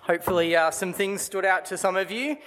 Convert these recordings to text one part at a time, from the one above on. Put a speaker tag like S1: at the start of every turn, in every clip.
S1: Hopefully some things stood out to some of you.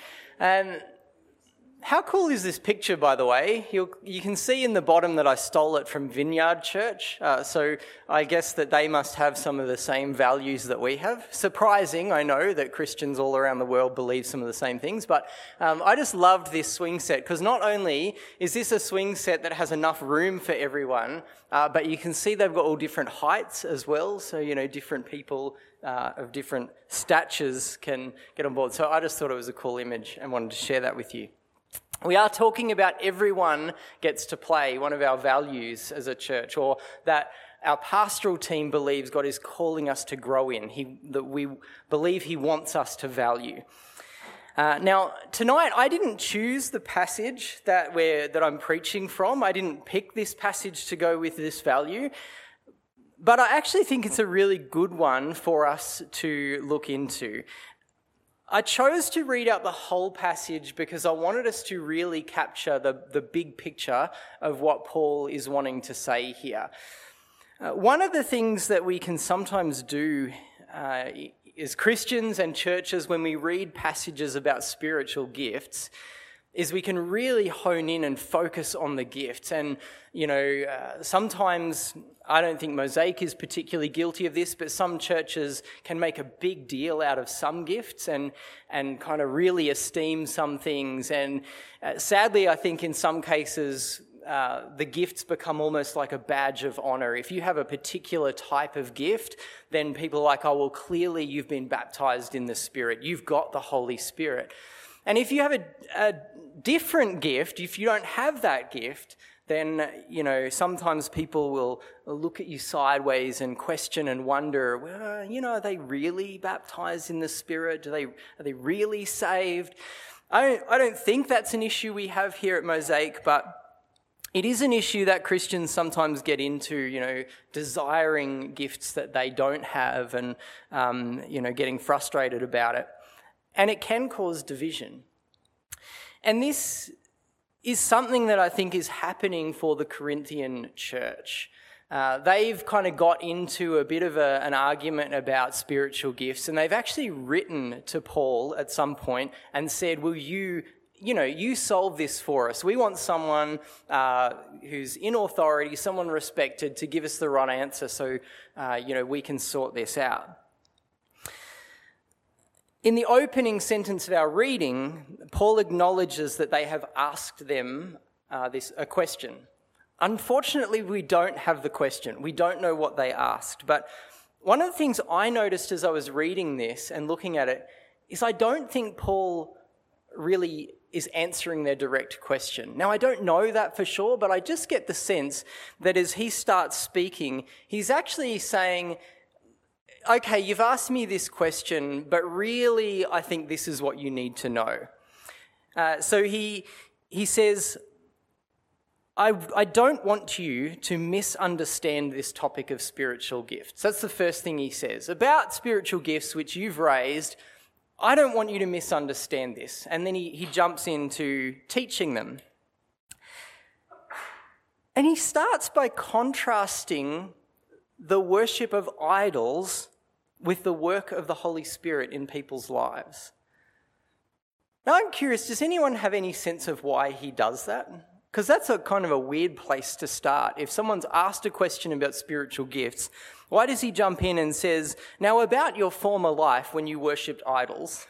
S1: How cool is this picture, by the way? You can see in the bottom that I stole it from Vineyard Church, so I guess that they must have some of the same values that we have. Surprising, I know, that Christians all around the world believe some of the same things, but I just loved this swing set, because not only is this a swing set that has enough room for everyone, but you can see they've got all different heights as well, so, different people of different statures can get on board. So I just thought it was a cool image and wanted to share that with you. We are talking about everyone gets to play, one of our values as a church, or that our pastoral team believes God is calling us to grow in, that we believe he wants us to value. Now, tonight I didn't choose the passage that I'm preaching from. I didn't pick this passage to go with this value, but I actually think it's a really good one for us to look into. I chose to read out the whole passage because I wanted us to really capture the big picture of what Paul is wanting to say here. One of the things that we can sometimes do as Christians and churches when we read passages about spiritual gifts is we can really hone in and focus on the gifts. And, sometimes I don't think Mosaic is particularly guilty of this, but some churches can make a big deal out of some gifts and kind of really esteem some things. And sadly, I think in some cases, the gifts become almost like a badge of honor. If you have a particular type of gift, then people are like, oh, well, clearly you've been baptized in the Spirit. You've got the Holy Spirit. And if you have a different gift, if you don't have that gift, then, sometimes people will look at you sideways and question and wonder, well, are they really baptized in the Spirit? Are they really saved? I don't think that's an issue we have here at Mosaic, but it is an issue that Christians sometimes get into, desiring gifts that they don't have and, getting frustrated about it. And it can cause division. And this is something that I think is happening for the Corinthian church. They've kind of got into a bit of an argument about spiritual gifts, and they've actually written to Paul at some point and said, will you solve this for us. We want someone who's in authority, someone respected, to give us the right answer so, we can sort this out. In the opening sentence of our reading, Paul acknowledges that they have asked them a question. Unfortunately, we don't have the question. We don't know what they asked. But one of the things I noticed as I was reading this and looking at it is I don't think Paul really is answering their direct question. Now, I don't know that for sure, but I just get the sense that as he starts speaking, he's actually saying, okay, you've asked me this question, but really I think this is what you need to know. So he says, I don't want you to misunderstand this topic of spiritual gifts. That's the first thing he says. About spiritual gifts, which you've raised, I don't want you to misunderstand this. And then he jumps into teaching them. And he starts by contrasting the worship of idols with the work of the Holy Spirit in people's lives. Now I'm curious, does anyone have any sense of why he does that? Because that's a kind of a weird place to start. If someone's asked a question about spiritual gifts, why does he jump in and says, now about your former life when you worshipped idols?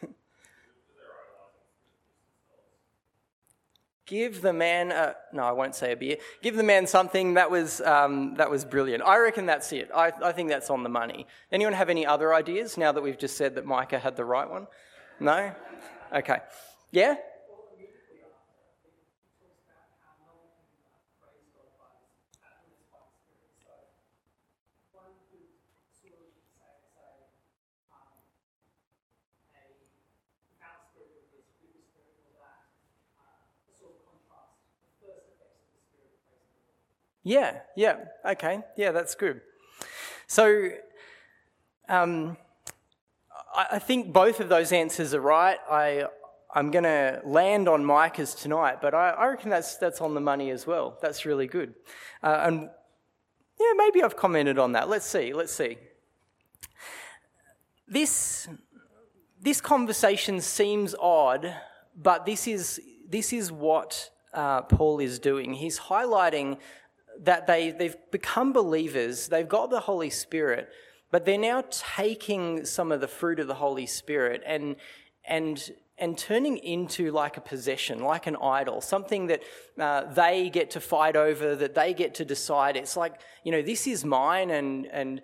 S1: Give the man no, I won't say a beer. Give the man something. That was brilliant. I reckon that's it. I think that's on the money. Anyone have any other ideas now that we've just said that Micah had the right one? No? Okay. Yeah? Yeah, okay, yeah, that's good. So, I think both of those answers are right. I'm going to land on Micah's tonight, but I reckon that's on the money as well. That's really good. And yeah, maybe I've commented on that. Let's see. This conversation seems odd, but this is what Paul is doing. He's highlighting that they've become believers, they've got the Holy Spirit, but they're now taking some of the fruit of the Holy Spirit and turning into like a possession, like an idol, something that they get to fight over, that they get to decide. It's like, this is mine, and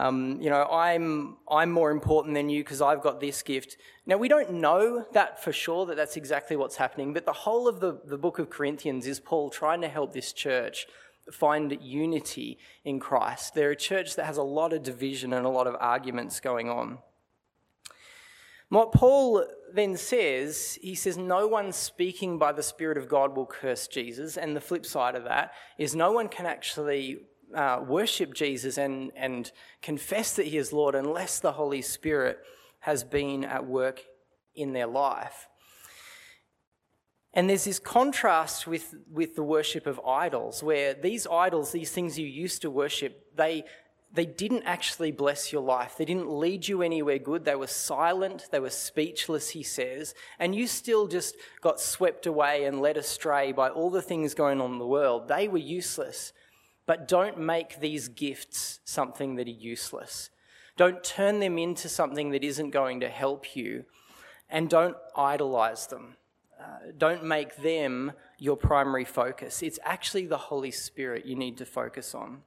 S1: I'm more important than you because I've got this gift. Now, we don't know that for sure, that that's exactly what's happening, but the whole of the book of Corinthians is Paul trying to help this church find unity in Christ. They're a church that has a lot of division and a lot of arguments going on. What Paul then says, he says, no one speaking by the Spirit of God will curse Jesus. And the flip side of that is no one can actually worship Jesus and confess that he is Lord unless the Holy Spirit has been at work in their life. And there's this contrast with the worship of idols, where these idols, these things you used to worship, they didn't actually bless your life. They didn't lead you anywhere good. They were silent. They were speechless, he says. And you still just got swept away and led astray by all the things going on in the world. They were useless. But don't make these gifts something that are useless. Don't turn them into something that isn't going to help you. And don't idolize them. Don't make them your primary focus. It's actually the Holy Spirit you need to focus on.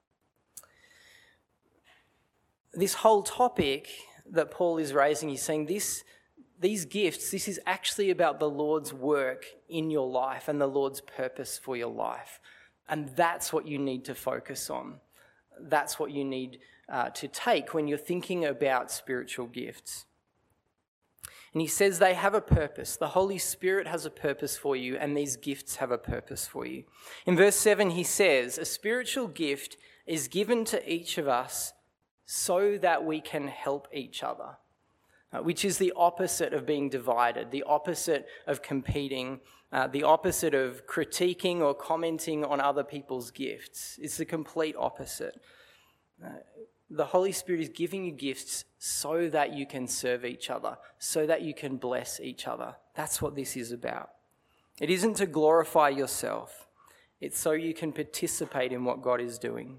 S1: This whole topic that Paul is raising, he's saying these gifts, this is actually about the Lord's work in your life and the Lord's purpose for your life. And that's what you need to focus on. That's what you need to take when you're thinking about spiritual gifts. And he says they have a purpose. The Holy Spirit has a purpose for you, and these gifts have a purpose for you. In verse 7, he says, a spiritual gift is given to each of us so that we can help each other, which is the opposite of being divided, the opposite of competing, the opposite of critiquing or commenting on other people's gifts. It's the complete opposite. The Holy Spirit is giving you gifts so that you can serve each other, so that you can bless each other. That's what this is about. It isn't to glorify yourself. It's so you can participate in what God is doing.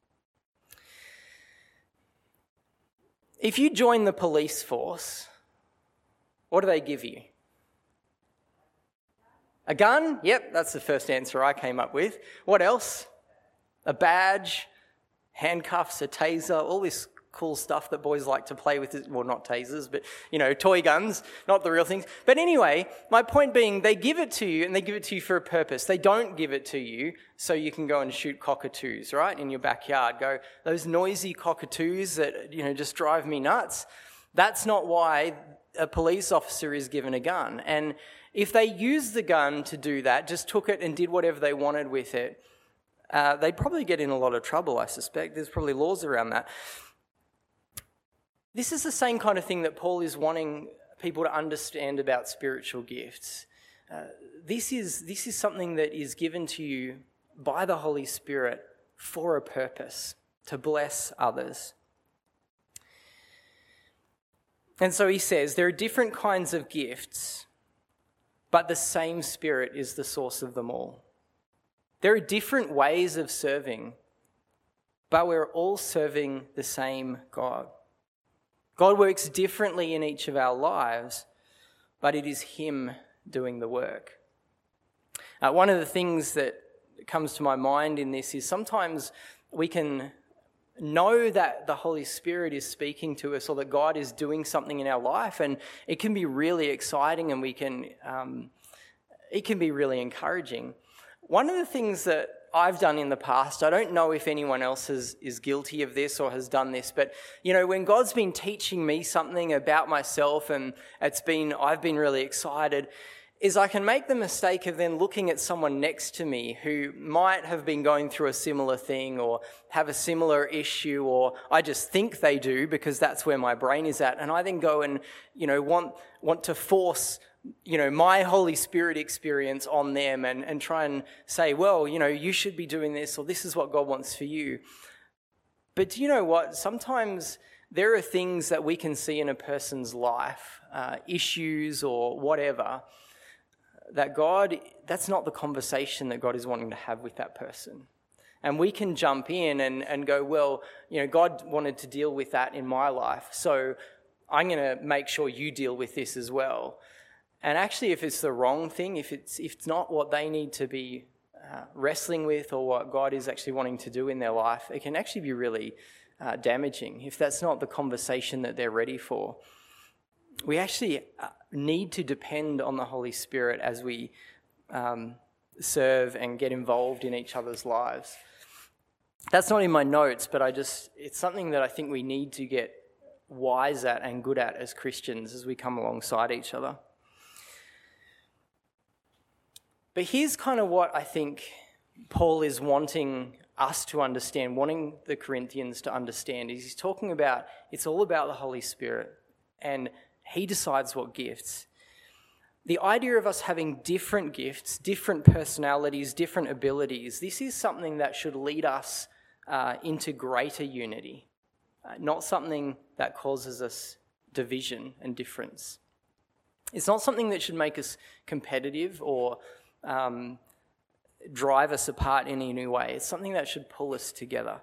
S1: If you join the police force, what do they give you? A gun? Yep, that's the first answer I came up with. What else? A badge, handcuffs, a taser, all this cool stuff that boys like to play with. Well, not tasers, but, toy guns, not the real things. But anyway, my point being, they give it to you, and they give it to you for a purpose. They don't give it to you so you can go and shoot cockatoos, right, in your backyard. Go, those noisy cockatoos that, just drive me nuts. That's not why a police officer is given a gun. And if they used the gun to do that, just took it and did whatever they wanted with it, they'd probably get in a lot of trouble, I suspect. There's probably laws around that. This is the same kind of thing that Paul is wanting people to understand about spiritual gifts. This is something that is given to you by the Holy Spirit for a purpose, to bless others. And so he says there are different kinds of gifts, but the same Spirit is the source of them all. There are different ways of serving, but we're all serving the same God. God works differently in each of our lives, but it is Him doing the work. One of the things that comes to my mind in this is sometimes we can know that the Holy Spirit is speaking to us or that God is doing something in our life, and it can be really exciting, and it can be really encouraging. One of the things that I've done in the past, I don't know if anyone else is guilty of this or has done this, but when God's been teaching me something about myself and I've been really excited, is I can make the mistake of then looking at someone next to me who might have been going through a similar thing or have a similar issue, or I just think they do because that's where my brain is at, and I then go and want to force my Holy Spirit experience on them and try and say, well, you should be doing this, or this is what God wants for you. But do you know what? Sometimes there are things that we can see in a person's life, issues or whatever, that that's not the conversation that God is wanting to have with that person. And we can jump in and go, well, God wanted to deal with that in my life, so I'm going to make sure you deal with this as well. And actually, if it's the wrong thing, if it's not what they need to be wrestling with or what God is actually wanting to do in their life, it can actually be really damaging if that's not the conversation that they're ready for. We actually need to depend on the Holy Spirit as we serve and get involved in each other's lives. That's not in my notes, but it's something that I think we need to get wise at and good at as Christians as we come alongside each other. But here's kind of what I think Paul is wanting us to understand, wanting the Corinthians to understand, is he's talking about it's all about the Holy Spirit and he decides what gifts. The idea of us having different gifts, different personalities, different abilities, this is something that should lead us into greater unity, not something that causes us division and difference. It's not something that should make us competitive or drive us apart in any way. It's something that should pull us together.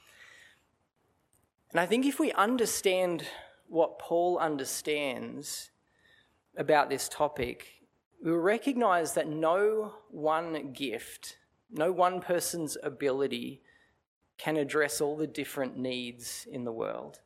S1: And I think if we understand what Paul understands about this topic, we will recognize that no one gift, no one person's ability can address all the different needs in the world.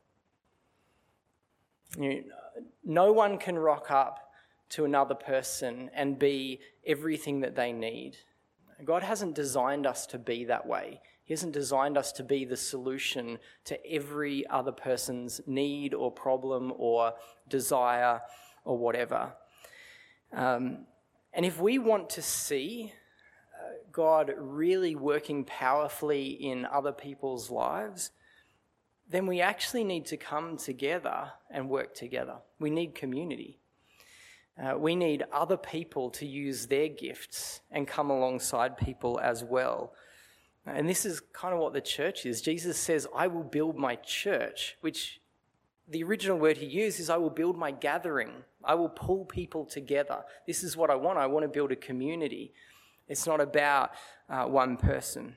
S1: No one can rock up to another person and be everything that they need. God hasn't designed us to be that way. He hasn't designed us to be the solution to every other person's need or problem or desire or whatever. And if we want to see God really working powerfully in other people's lives, then we actually need to come together and work together. We need community. We need other people to use their gifts and come alongside people as well. And this is kind of what the church is. Jesus says, I will build my church, which the original word he used is I will build my gathering. I will pull people together. This is what I want. I want to build a community. It's not about one person.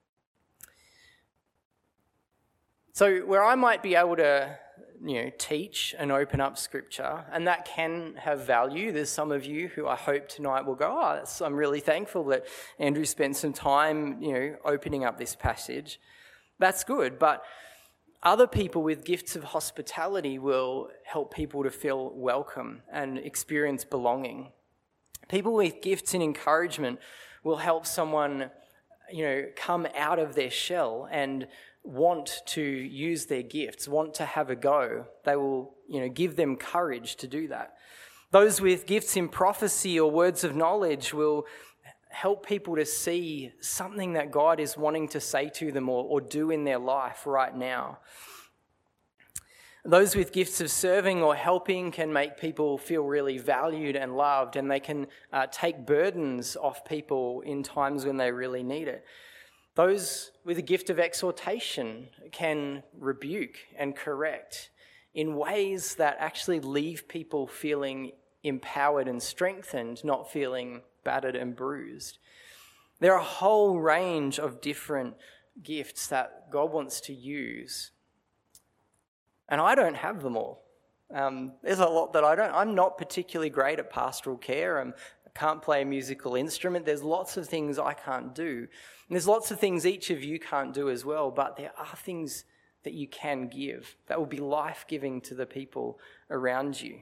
S1: So where I might be able to teach and open up scripture, and that can have value. There's some of you who I hope tonight will go, I'm really thankful that Andrew spent some time, opening up this passage. That's good, but other people with gifts of hospitality will help people to feel welcome and experience belonging. People with gifts in encouragement will help someone, come out of their shell and want to use their gifts, want to have a go. They will, give them courage to do that. Those with gifts in prophecy or words of knowledge will help people to see something that God is wanting to say to them or do in their life right now. Those with gifts of serving or helping can make people feel really valued and loved, and they can take burdens off people in times when they really need it. Those with a gift of exhortation can rebuke and correct in ways that actually leave people feeling empowered and strengthened, not feeling battered and bruised. There are a whole range of different gifts that God wants to use. And I don't have them all. There's a lot that I don't. I'm not particularly great at pastoral care. I can't play a musical instrument. There's lots of things I can't do. And there's lots of things each of you can't do as well, but there are things that you can give that will be life-giving to the people around you.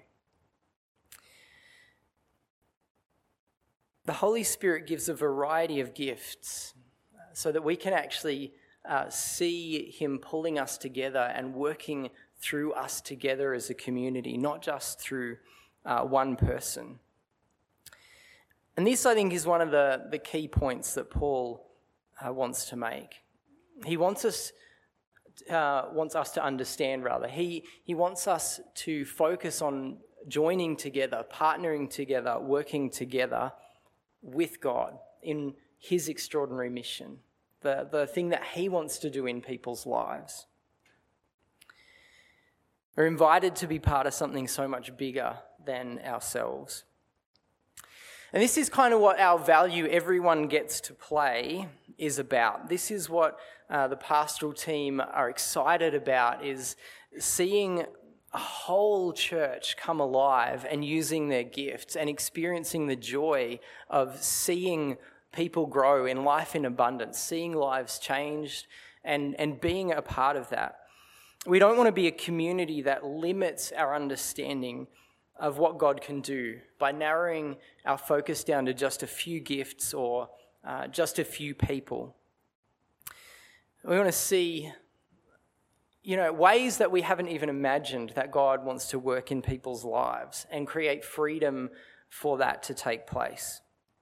S1: The Holy Spirit gives a variety of gifts so that we can actually see him pulling us together and working through us together as a community, not just through one person. And this, I think, is one of the key points that Paul wants to make. He wants us to understand, rather. He wants us to focus on joining together, partnering together, working together with God in his extraordinary mission, the thing that he wants to do in people's lives. We're invited to be part of something so much bigger than ourselves. And this is kind of what our value everyone gets to play is about. This is what the pastoral team are excited about, is seeing a whole church come alive and using their gifts and experiencing the joy of seeing people grow in life in abundance, seeing lives changed and being a part of that. We don't want to be a community that limits our understanding of what God can do by narrowing our focus down to just a few gifts or just a few people. We want to see, ways that we haven't even imagined that God wants to work in people's lives and create freedom for that to take place.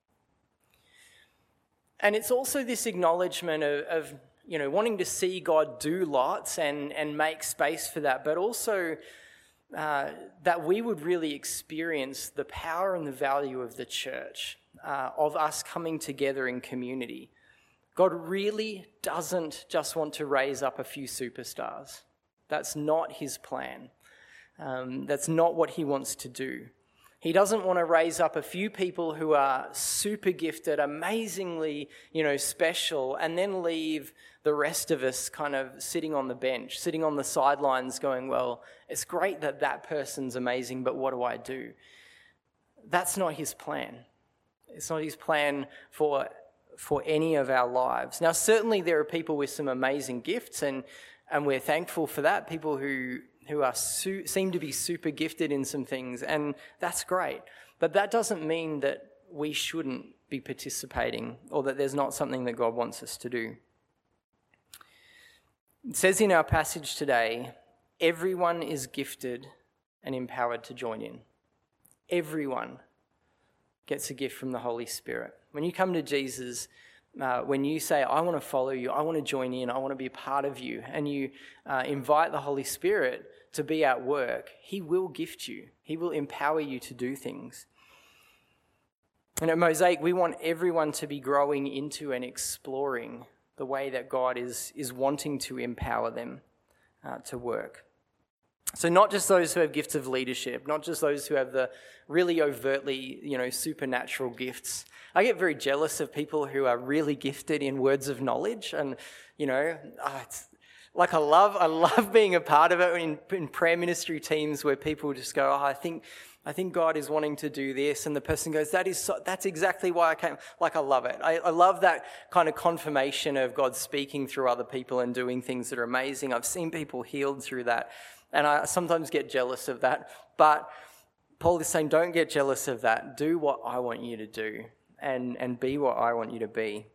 S1: And it's also this acknowledgement of wanting to see God do lots and make space for that, but also that we would really experience the power and the value of the church, of us coming together in community. God really doesn't just want to raise up a few superstars. That's not his plan. That's not what he wants to do. He doesn't want to raise up a few people who are super gifted, amazingly, special, and then leave the rest of us kind of sitting on the bench, sitting on the sidelines going, well, it's great that person's amazing, but what do I do? That's not his plan. It's not his plan for any of our lives. Now, certainly there are people with some amazing gifts, and we're thankful for that, people who seem to be super gifted in some things, and that's great. But that doesn't mean that we shouldn't be participating or that there's not something that God wants us to do. It says in our passage today, everyone is gifted and empowered to join in. Everyone gets a gift from the Holy Spirit. When you come to Jesus, when you say, I want to follow you, I want to join in, I want to be a part of you, and you invite the Holy Spirit to be at work, he will gift you. He will empower you to do things. And at Mosaic, we want everyone to be growing into and exploring the way that God is wanting to empower them to work. So not just those who have gifts of leadership, not just those who have the really overtly, supernatural gifts. I get very jealous of people who are really gifted in words of knowledge, and it's like I love being a part of it in prayer ministry teams where people just go, I think God is wanting to do this, and the person goes, that's exactly why I came. Like, I love it. I love that kind of confirmation of God speaking through other people and doing things that are amazing. I've seen people healed through that, and I sometimes get jealous of that. But Paul is saying, don't get jealous of that. Do what I want you to do, and be what I want you to be.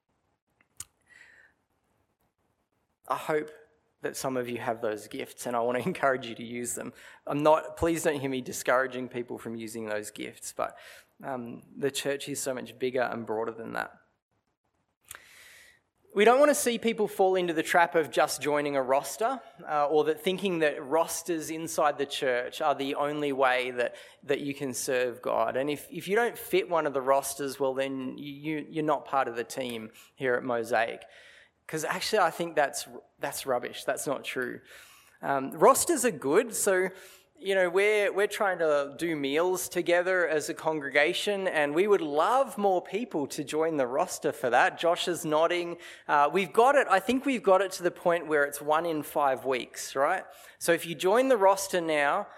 S1: I hope that some of you have those gifts, and I want to encourage you to use them. Please don't hear me discouraging people from using those gifts, but the church is so much bigger and broader than that. We don't want to see people fall into the trap of just joining a roster, or that thinking that rosters inside the church are the only way that you can serve God. And if you don't fit one of the rosters, well, then you're not part of the team here at Mosaic. Because actually, I think that's rubbish. That's not true. Rosters are good. So, we're trying to do meals together as a congregation, and we would love more people to join the roster for that. Josh is nodding. We've got it. I think we've got it to the point where it's 1 in 5 weeks, right? So if you join the roster now,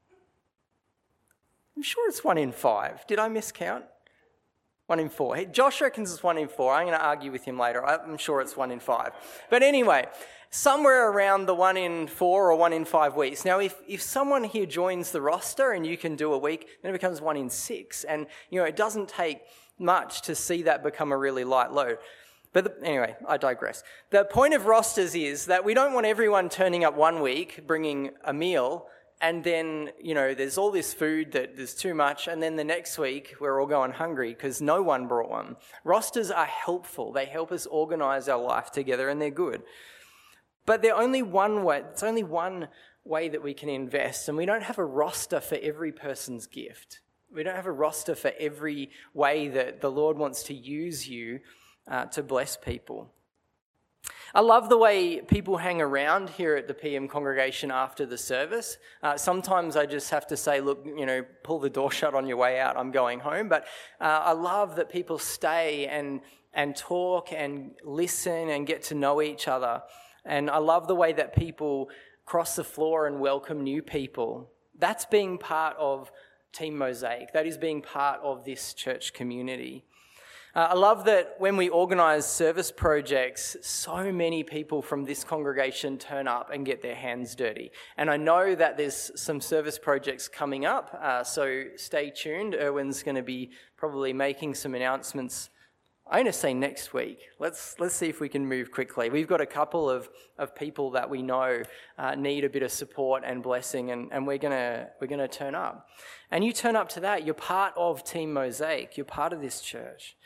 S1: I'm sure it's 1 in 5. Did I miscount? 1 in 4. Hey, Josh reckons it's 1 in 4. I'm going to argue with him later. I'm sure it's 1 in 5. But anyway, somewhere around the 1 in 4 or 1 in 5 weeks. Now, if someone here joins the roster and you can do a week, then it becomes 1 in 6. And, it doesn't take much to see that become a really light load. But anyway, I digress. The point of rosters is that we don't want everyone turning up 1 week, bringing a meal, and then, there's all this food that there's too much, and then the next week we're all going hungry because no one brought one. Rosters are helpful. They help us organise our life together, and they're good. But they're only one way. It's only one way that we can invest, and we don't have a roster for every person's gift. We don't have a roster for every way that the Lord wants to use you to bless people. I love the way people hang around here at the PM congregation after the service. Sometimes I just have to say, look, pull the door shut on your way out, I'm going home. But I love that people stay and talk and listen and get to know each other. And I love the way that people cross the floor and welcome new people. That's being part of Team Mosaic. That is being part of this church community. I love that when we organise service projects, so many people from this congregation turn up and get their hands dirty. And I know that there's some service projects coming up, so stay tuned. Erwin's going to be probably making some announcements. I'm going to say next week. Let's see if we can move quickly. We've got a couple of people that we know need a bit of support and blessing, and we're gonna turn up. And you turn up to that. You're part of Team Mosaic. You're part of this church.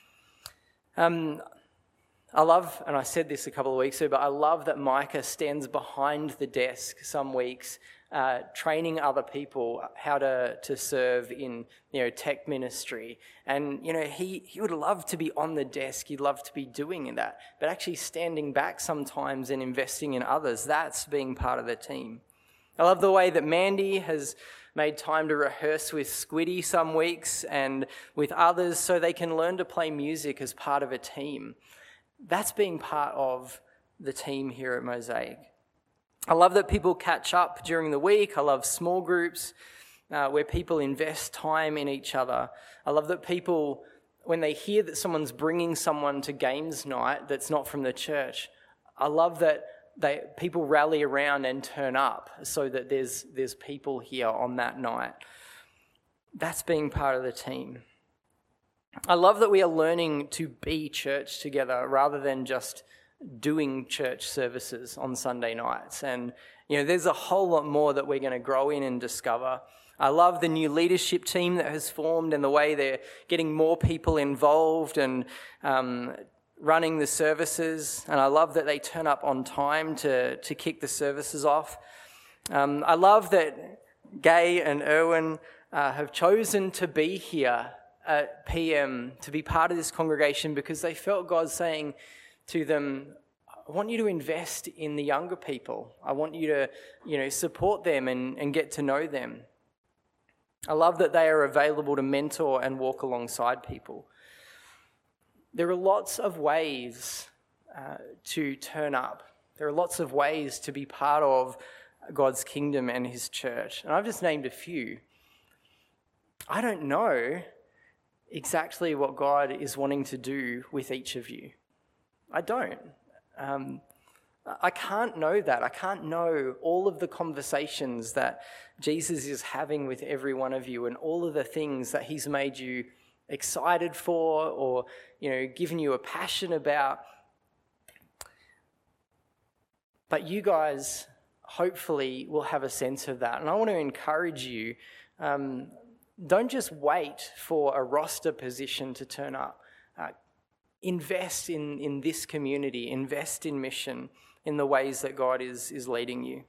S1: I love, and I said this a couple of weeks ago, but I love that Micah stands behind the desk some weeks, training other people how to serve in tech ministry. And he would love to be on the desk. He'd love to be doing that, but actually standing back sometimes and investing in others. That's being part of the team. I love the way that Mandy has made time to rehearse with Squiddy some weeks and with others so they can learn to play music as part of a team. That's being part of the team here at Mosaic. I love that people catch up during the week. I love small groups where people invest time in each other. I love that people, when they hear that someone's bringing someone to games night that's not from the church, I love that people rally around and turn up so that there's people here on that night. That's being part of the team. I love that we are learning to be church together rather than just doing church services on Sunday nights. And, there's a whole lot more that we're going to grow in and discover. I love the new leadership team that has formed and the way they're getting more people involved and running the services, and I love that they turn up on time to kick the services off. I love that Gay and Erwin have chosen to be here at PM, to be part of this congregation, because they felt God saying to them, I want you to invest in the younger people. I want you to support them and get to know them. I love that they are available to mentor and walk alongside people. There are lots of ways to turn up. There are lots of ways to be part of God's kingdom and his church. And I've just named a few. I don't know exactly what God is wanting to do with each of you. I don't. I can't know that. I can't know all of the conversations that Jesus is having with every one of you and all of the things that he's made you excited for or, given you a passion about. But you guys hopefully will have a sense of that. And I want to encourage you, don't just wait for a roster position to turn up. Invest in this community, invest in mission in the ways that God is leading you.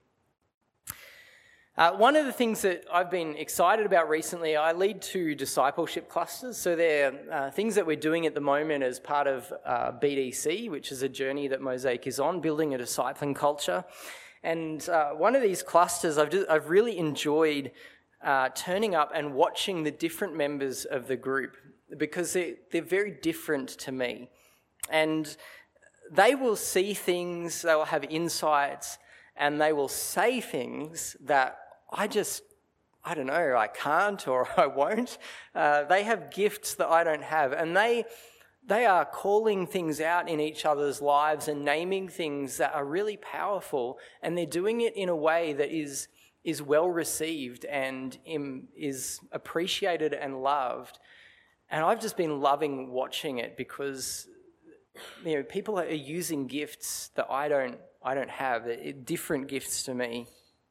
S1: One of the things that I've been excited about recently, I lead 2 discipleship clusters. So they're things that we're doing at the moment as part of BDC, which is a journey that Mosaic is on, building a discipling culture. And one of these clusters, I've really enjoyed turning up and watching the different members of the group, because they're very different to me. And they will see things, they will have insights, and they will say things that I don't know, I can't or I won't. They have gifts that I don't have, and they are calling things out in each other's lives and naming things that are really powerful, and they're doing it in a way that is well received and is appreciated and loved. And I've just been loving watching it because people are using gifts that I don't have, different gifts to me.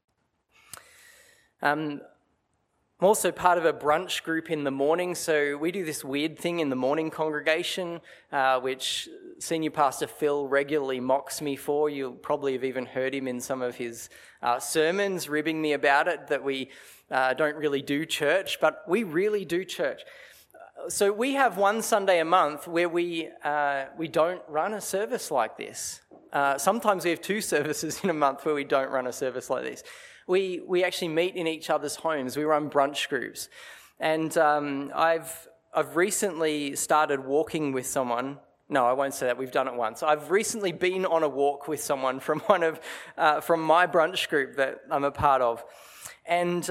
S1: I'm also part of a brunch group in the morning, so we do this weird thing in the morning congregation, which Senior Pastor Phil regularly mocks me for. You'll probably have even heard him in some of his sermons ribbing me about it, that we don't really do church, but we really do church. So we have one Sunday a month where we don't run a service like this. sometimes we have 2 services in a month where we don't run a service like this. We actually meet in each other's homes. We run brunch groups. And I've recently started walking with someone. No, I won't say that. We've done it once. I've recently been on a walk with someone from from my brunch group that I'm a part of. And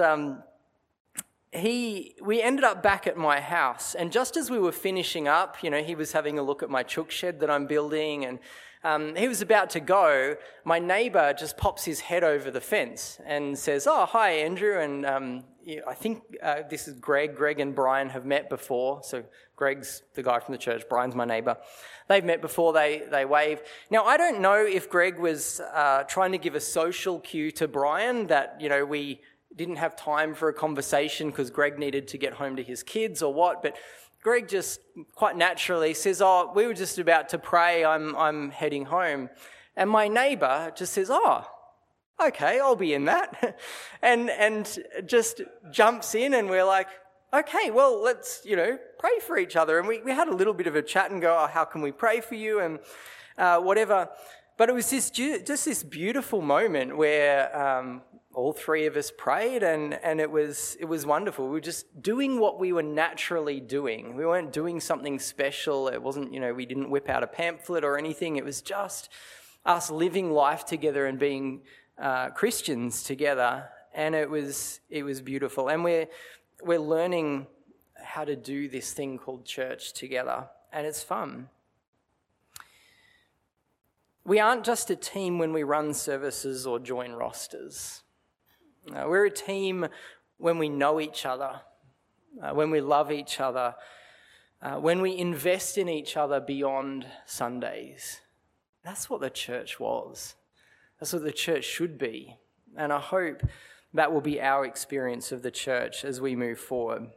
S1: we ended up back at my house, and just as we were finishing up, he was having a look at my chook shed that I'm building, and he was about to go. My neighbour just pops his head over the fence and says, "Oh, hi, Andrew," and I think this is Greg. Greg and Brian have met before, so Greg's the guy from the church, Brian's my neighbour. They've met before, they wave. Now, I don't know if Greg was trying to give a social cue to Brian that, we didn't have time for a conversation because Greg needed to get home to his kids or what, but Greg just quite naturally says, "Oh, we were just about to pray, I'm heading home." And my neighbour just says, "Oh, okay, I'll be in that," and just jumps in, and we're like, "Okay, well, let's, pray for each other." And we had a little bit of a chat and go, "Oh, how can we pray for you?" and whatever. But it was just this beautiful moment where all 3 of us prayed, and it was wonderful. We were just doing what we were naturally doing. We weren't doing something special. It wasn't, we didn't whip out a pamphlet or anything. It was just us living life together and being Christians together, and it was beautiful. And we're learning how to do this thing called church together, and it's fun. We aren't just a team when we run services or join rosters. We're a team when we know each other, when we love each other, when we invest in each other beyond Sundays. That's what the church was. That's what the church should be. And I hope that will be our experience of the church as we move forward.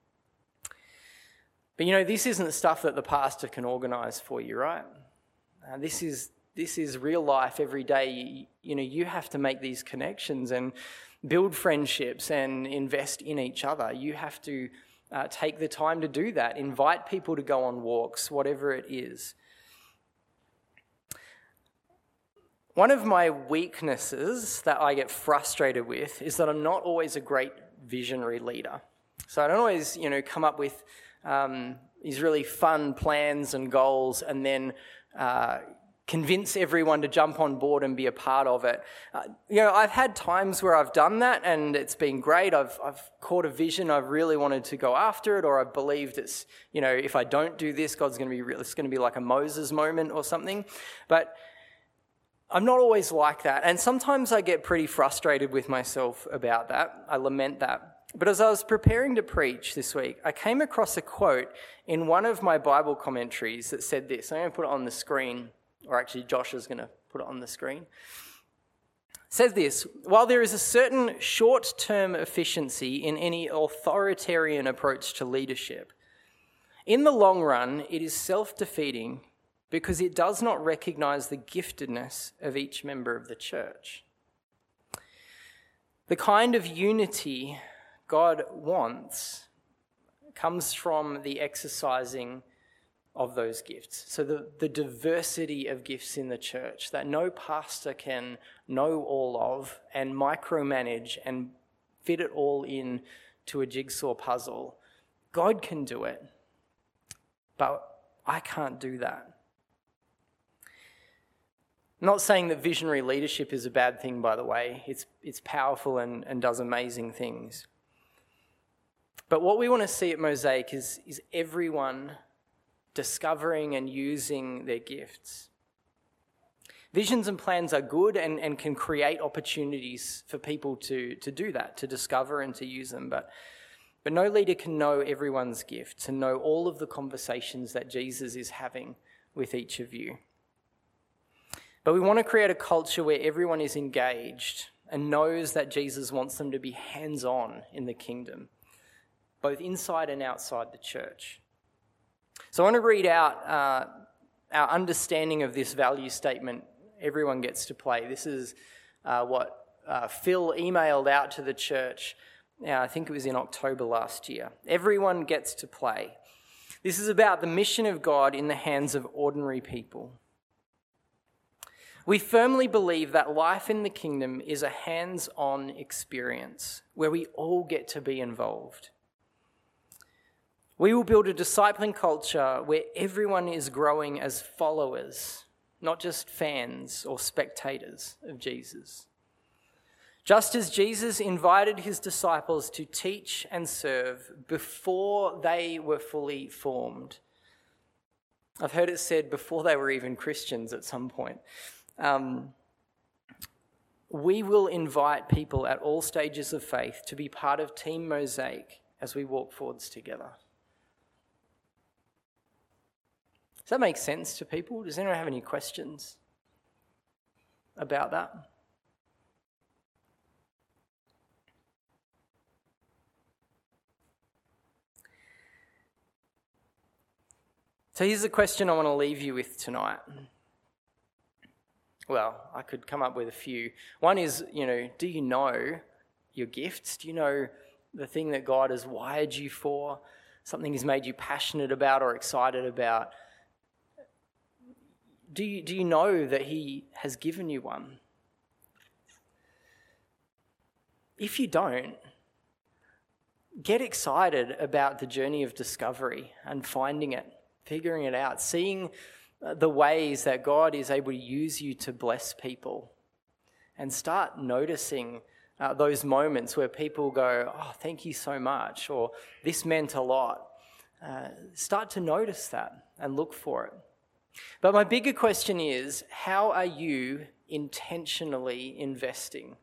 S1: But this isn't stuff that the pastor can organise for you, right? This is real life every day. You have to make these connections and build friendships and invest in each other. You have to take the time to do that. Invite people to go on walks, whatever it is. One of my weaknesses that I get frustrated with is that I'm not always a great visionary leader. So I don't always, come up with these really fun plans and goals and then convince everyone to jump on board and be a part of it. I've had times where I've done that and it's been great. I've caught a vision, I've really wanted to go after it, or I've believed it's, if I don't do this, God's going to be real. It's going to be like a Moses moment or something. But I'm not always like that. And sometimes I get pretty frustrated with myself about that. I lament that. But as I was preparing to preach this week, I came across a quote in one of my Bible commentaries that said this. I'm going to put it on the screen. Or actually, Josh is going to put it on the screen. It says this: "While there is a certain short-term efficiency in any authoritarian approach to leadership, in the long run, it is self-defeating because it does not recognize the giftedness of each member of the church. The kind of unity God wants comes from the exercising of those gifts. So the diversity of gifts in the church that no pastor can know all of and micromanage and fit it all in to a jigsaw puzzle. God can do it, but I can't do that." I'm not saying that visionary leadership is a bad thing, by the way. It's powerful and does amazing things. But what we want to see at Mosaic is everyone discovering and using their gifts. Visions and plans are good and can create opportunities for people to do that, to discover and to use them. But no leader can know everyone's gift, to know all of the conversations that Jesus is having with each of you. But we want to create a culture where everyone is engaged and knows that Jesus wants them to be hands-on in the kingdom, both inside and outside the church. So I want to read out our understanding of this value statement everyone gets to play. This is what Phil emailed out to the church. I think it was in October last year. Everyone gets to play. This is about the mission of God in the hands of ordinary people. We firmly believe that life in the kingdom is a hands-on experience where we all get to be involved. We will build a discipling culture where everyone is growing as followers, not just fans or spectators of Jesus. Just as Jesus invited his disciples to teach and serve before they were fully formed. I've heard it said before they were even Christians at some point. We will invite people at all stages of faith to be part of Team Mosaic as we walk forwards together. Does that make sense to people? Does anyone have any questions about that? So here's the question I want to leave you with tonight. Well, I could come up with a few. One is, do you know your gifts? Do you know the thing that God has wired you for? Something He's made you passionate about or excited about? Do you know that He has given you one? If you don't, get excited about the journey of discovery and finding it, figuring it out, seeing the ways that God is able to use you to bless people, and start noticing those moments where people go, "Oh, thank you so much," or "This meant a lot." Start to notice that and look for it. But my bigger question is, how are you intentionally investing?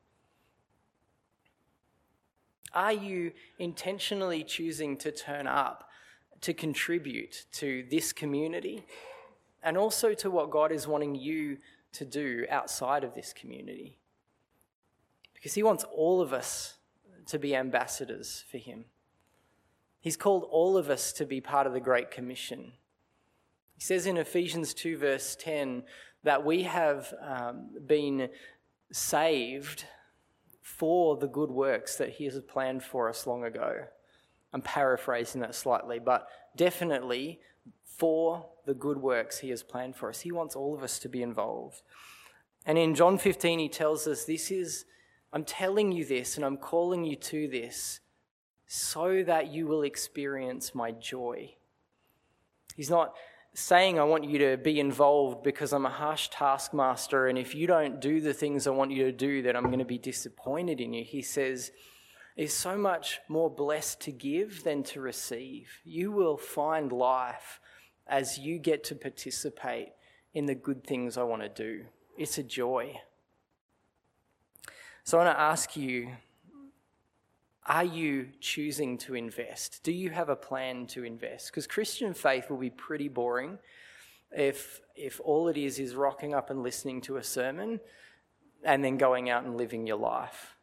S1: Are you intentionally choosing to turn up, to contribute to this community, and also to what God is wanting you to do outside of this community? Because He wants all of us to be ambassadors for Him. He's called all of us to be part of the Great Commission. He says in Ephesians 2 verse 10 that we have been saved for the good works that He has planned for us long ago. I'm paraphrasing that slightly, but definitely for the good works He has planned for us. He wants all of us to be involved. And in John 15, He tells us, I'm telling you this and I'm calling you to this so that you will experience my joy. He's not saying I want you to be involved because I'm a harsh taskmaster, and if you don't do the things I want you to do, then I'm going to be disappointed in you. He says, it's so much more blessed to give than to receive. You will find life as you get to participate in the good things I want to do. It's a joy. So I want to ask you, are you choosing to invest? Do you have a plan to invest? Because Christian faith will be pretty boring if all it is rocking up and listening to a sermon and then going out and living your life.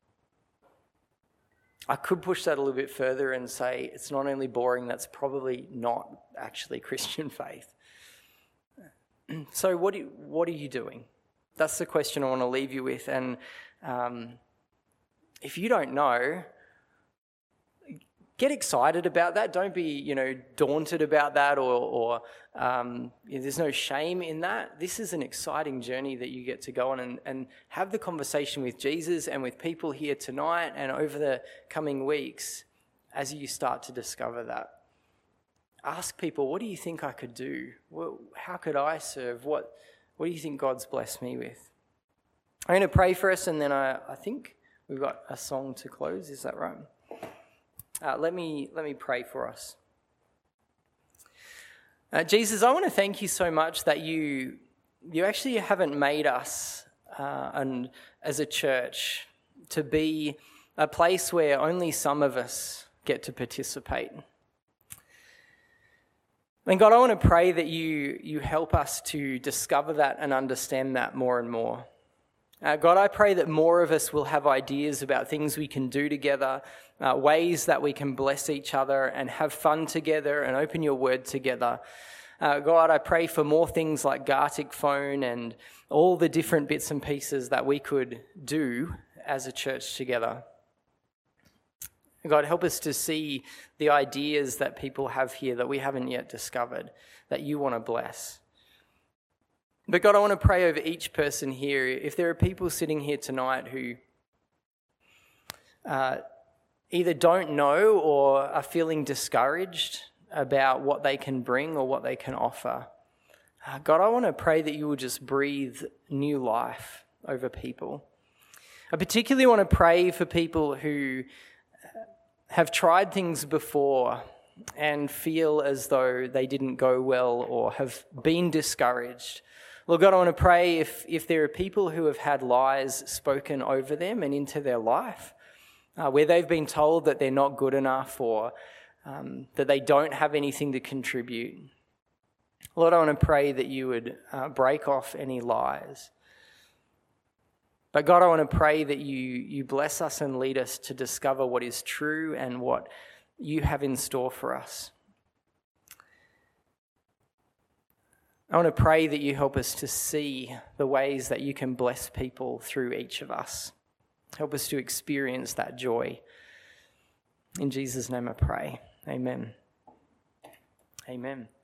S1: I could push that a little bit further and say it's not only boring, that's probably not actually Christian faith. So what are you doing? That's the question I want to leave you with. And if you don't know, get excited about that. Don't be, daunted about that or there's no shame in that. This is an exciting journey that you get to go on and have the conversation with Jesus and with people here tonight and over the coming weeks as you start to discover that. Ask people, what do you think I could do? How could I serve? What do you think God's blessed me with? I'm going to pray for us, and then I think we've got a song to close. Is that right? Let me pray for us. Jesus, I want to thank you so much that you actually haven't made us and as a church to be a place where only some of us get to participate. And God, I want to pray that you help us to discover that and understand that more and more. God, I pray that more of us will have ideas about things we can do together, ways that we can bless each other and have fun together and open your word together. God, I pray for more things like Gartic Phone and all the different bits and pieces that we could do as a church together. God, help us to see the ideas that people have here that we haven't yet discovered, that you want to bless. But God, I want to pray over each person here. If there are people sitting here tonight who either don't know or are feeling discouraged about what they can bring or what they can offer, God, I want to pray that you will just breathe new life over people. I particularly want to pray for people who have tried things before and feel as though they didn't go well or have been discouraged. Lord God, I want to pray if there are people who have had lies spoken over them and into their life, where they've been told that they're not good enough or that they don't have anything to contribute. Lord, I want to pray that you would break off any lies. But God, I want to pray that you bless us and lead us to discover what is true and what you have in store for us. I want to pray that you help us to see the ways that you can bless people through each of us. Help us to experience that joy. In Jesus' name I pray. Amen. Amen.